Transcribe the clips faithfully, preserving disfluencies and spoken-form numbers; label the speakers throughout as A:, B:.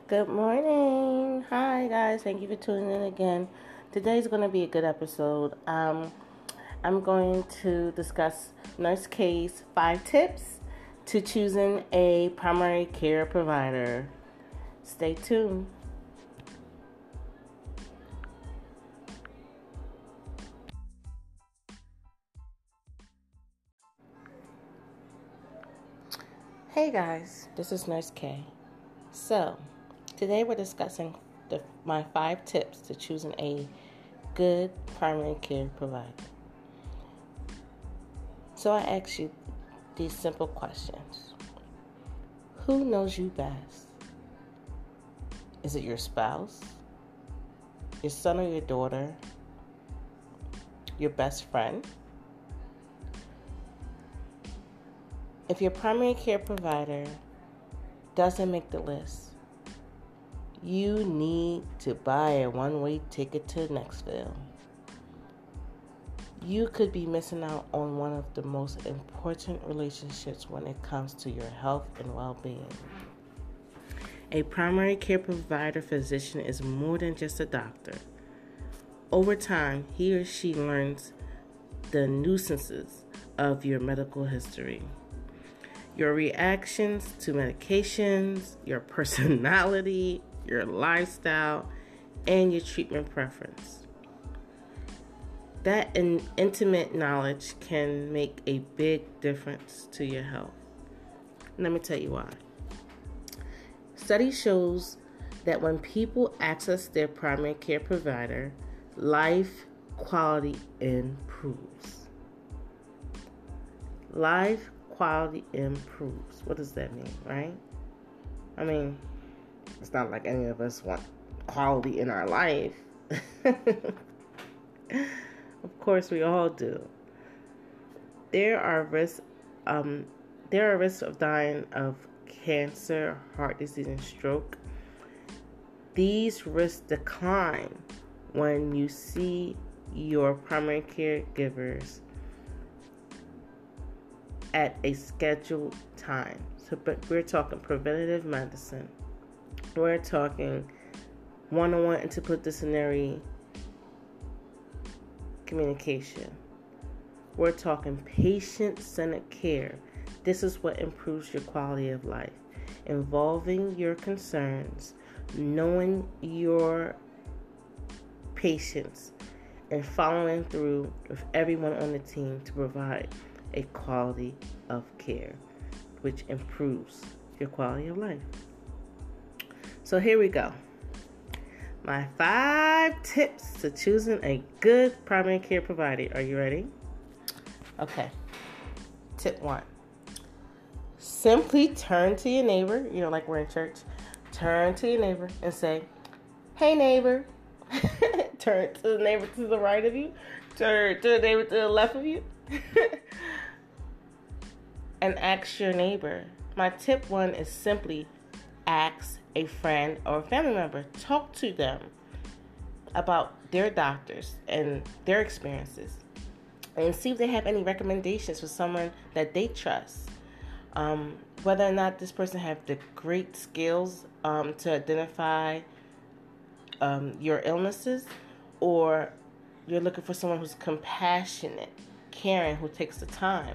A: Good morning. Hi, guys. Thank you for tuning in again. Today's going to be a good episode. Um, I'm going to discuss Nurse K's five tips to choosing a primary care provider. Stay tuned. Hey, guys. This is Nurse K. So, today we're discussing the, my five tips to choosing a good primary care provider. So I ask you these simple questions. Who knows you best? Is it your spouse, your son or your daughter, your best friend? If your primary care provider doesn't make the list, you need to buy a one-way ticket to Nextville. You could be missing out on one of the most important relationships when it comes to your health and well-being. A primary care provider physician is more than just a doctor. Over time, he or she learns the nuances of your medical history, your reactions to medications, your personality, your lifestyle, and your treatment preference. That in- intimate knowledge can make a big difference to your health. Let me tell you why. Study shows that when people access their primary care provider, life quality improves. Life quality improves. What does that mean, right? I mean, it's not like any of us want quality in our life. Of course, we all do. There are risks. Um, there are risks of dying of cancer, heart disease, and stroke. These risks decline when you see your primary caregivers at a scheduled time. So, but we're talking preventative medicine. We're talking one-on-one interdisciplinary communication. We're talking patient-centered care. This is what improves your quality of life. Involving your concerns, knowing your patients, and following through with everyone on the team to provide a quality of care, which improves your quality of life. So here we go. My five tips to choosing a good primary care provider. Are you ready? Okay. Tip one. Simply turn to your neighbor, you know, like we're in church. Turn to your neighbor and say, "Hey, neighbor." Turn to the neighbor to the right of you. Turn to the neighbor to the left of you. And ask your neighbor. My tip one is simply ask a friend or a family member. Talk to them about their doctors and their experiences, and see if they have any recommendations for someone that they trust. Um, whether or not this person have the great skills um, to identify um, your illnesses, or you're looking for someone who's compassionate, caring, who takes the time.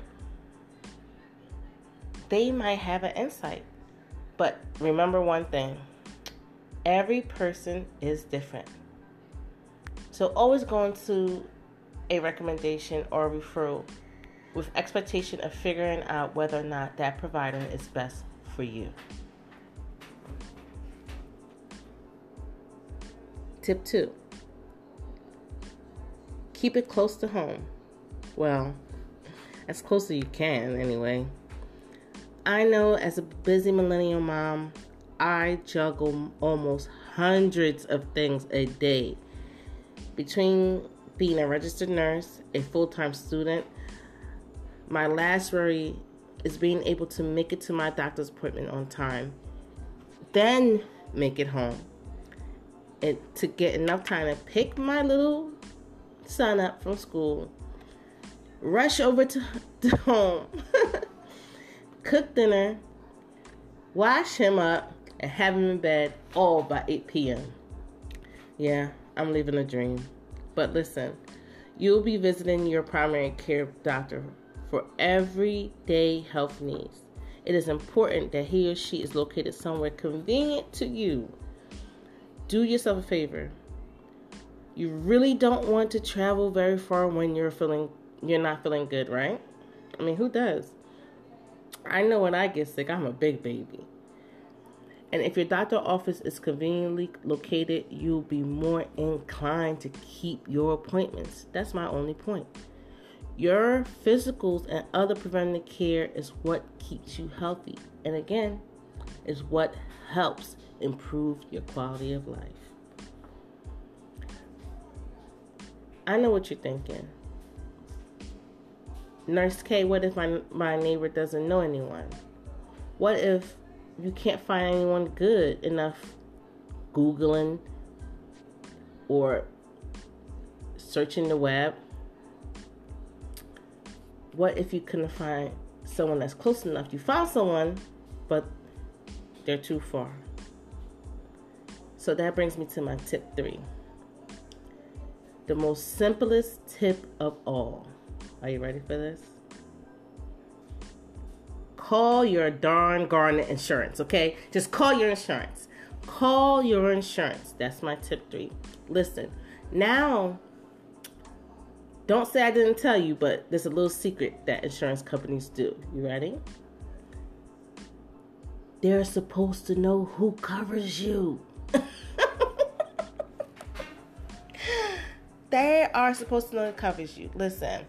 A: They might have an insight. But remember one thing. Every person is different. So always go into a recommendation or a referral with expectation of figuring out whether or not that provider is best for you. Tip two. Keep it close to home. Well, as close as you can anyway. I know as a busy millennial mom, I juggle almost hundreds of things a day. Between being a registered nurse, a full-time student, my last worry is being able to make it to my doctor's appointment on time, then make it home, and to get enough time to pick my little son up from school, rush over to, to home, cook dinner, wash him up, and have him in bed all by eight p.m. Yeah, I'm living a dream. But listen, you'll be visiting your primary care doctor for everyday health needs. It is important that he or she is located somewhere convenient to you. Do yourself a favor. You really don't want to travel very far when you're feeling you're not feeling good, right? I mean, who does? I know when I get sick, I'm a big baby. And if your doctor's office is conveniently located, you'll be more inclined to keep your appointments. That's my only point. Your physicals and other preventative care is what keeps you healthy. And again, is what helps improve your quality of life. I know what you're thinking. Nurse K, what if my, my neighbor doesn't know anyone? What if you can't find anyone good enough Googling or searching the web? What if you couldn't find someone that's close enough? You found someone, but they're too far. So that brings me to my tip three. The most simplest tip of all. Are you ready for this? Call your darn Garnet insurance, okay? Just call your insurance. Call your insurance. That's my tip three. Listen, now, don't say I didn't tell you, but there's a little secret that insurance companies do. You ready? They're supposed to know who covers you. They are supposed to know who covers you. Listen.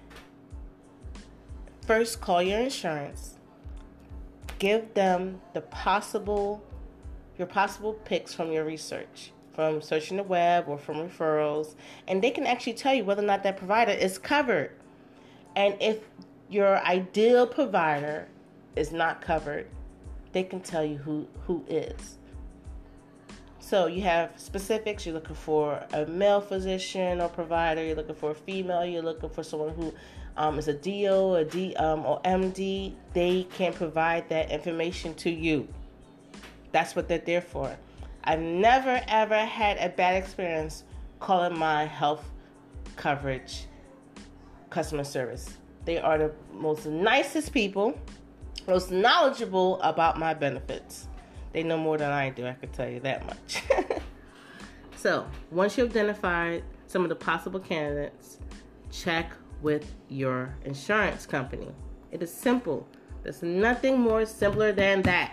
A: First, call your insurance. Give them the possible, your possible picks from your research, from searching the web or from referrals, and they can actually tell you whether or not that provider is covered. And if your ideal provider is not covered, they can tell you who, who is. So you have specifics. You're looking for a male physician or provider. You're looking for a female. You're looking for someone who um, is a D O, a D, um, or M D. They can provide that information to you. That's what they're there for. I've never, ever had a bad experience calling my health coverage customer service. They are the most nicest people, most knowledgeable about my benefits. They know more than I do, I can tell you that much. So, once you've identified some of the possible candidates, check with your insurance company. It is simple. There's nothing more simpler than that.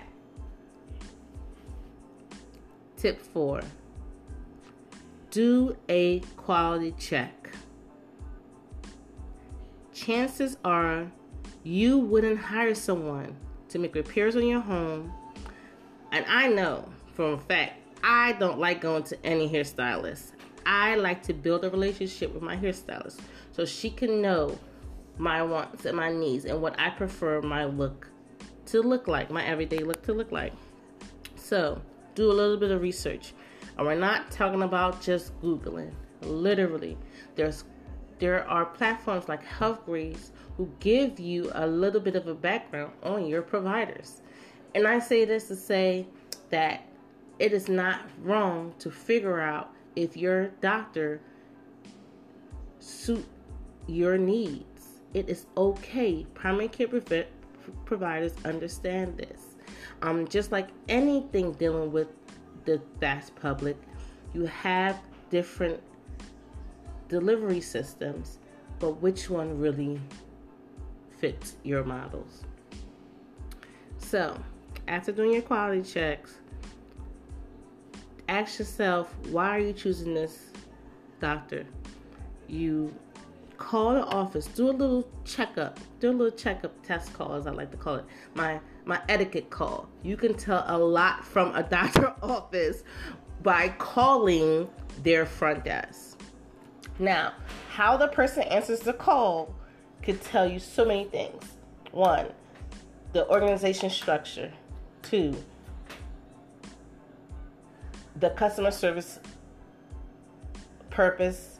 A: Tip four. Do a quality check. Chances are you wouldn't hire someone to make repairs on your home. And I know for a fact, I don't like going to any hairstylist. I like to build a relationship with my hairstylist so she can know my wants and my needs and what I prefer my look to look like, my everyday look to look like. So, do a little bit of research. And we're not talking about just Googling. Literally, there's there are platforms like Healthgrades who give you a little bit of a background on your providers. And I say this to say that it is not wrong to figure out if your doctor suit your needs. It is okay. Primary care prevent, providers understand this. Um, just like anything dealing with the vast public, you have different delivery systems, but which one really fits your models? So, after doing your quality checks, ask yourself, why are you choosing this doctor? You call the office, do a little checkup, do a little checkup test call, as I like to call it, my my etiquette call. You can tell a lot from a doctor's office by calling their front desk. Now, how the person answers the call could tell you so many things. One, the organization structure. Two, the customer service purpose.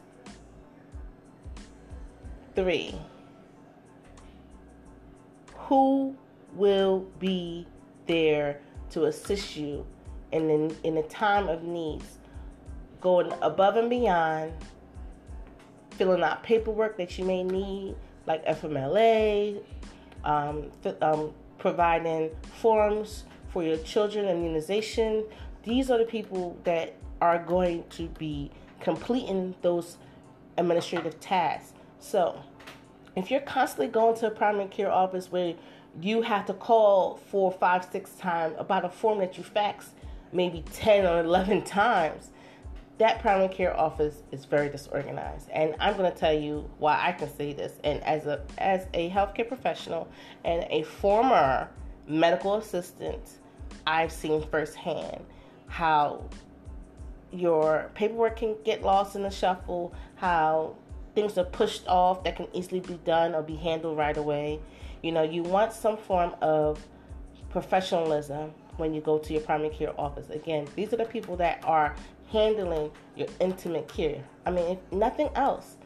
A: Three, who will be their to assist you in, in, in a time of needs, going above and beyond, filling out paperwork that you may need, like F M L A, um, um, providing forms for your children, immunization. These are the people that are going to be completing those administrative tasks. So if you're constantly going to a primary care office where you have to call four, five, six times about a form that you faxed maybe ten or eleven times, that primary care office is very disorganized. And I'm going to tell you why I can say this. And as a as a healthcare professional and a former medical assistant, I've seen firsthand how your paperwork can get lost in the shuffle, how things are pushed off that can easily be done or be handled right away. You know, you want some form of professionalism when you go to your primary care office. Again, these are the people that are handling your intimate care. I mean, if nothing else,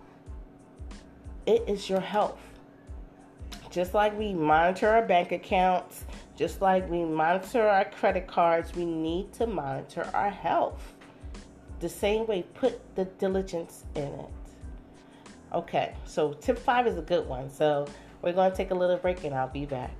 A: it is your health. Just like we monitor our bank accounts, just like we monitor our credit cards, we need to monitor our health. The same way, put the diligence in it. Okay, so tip five is a good one. So we're going to take a little break and I'll be back.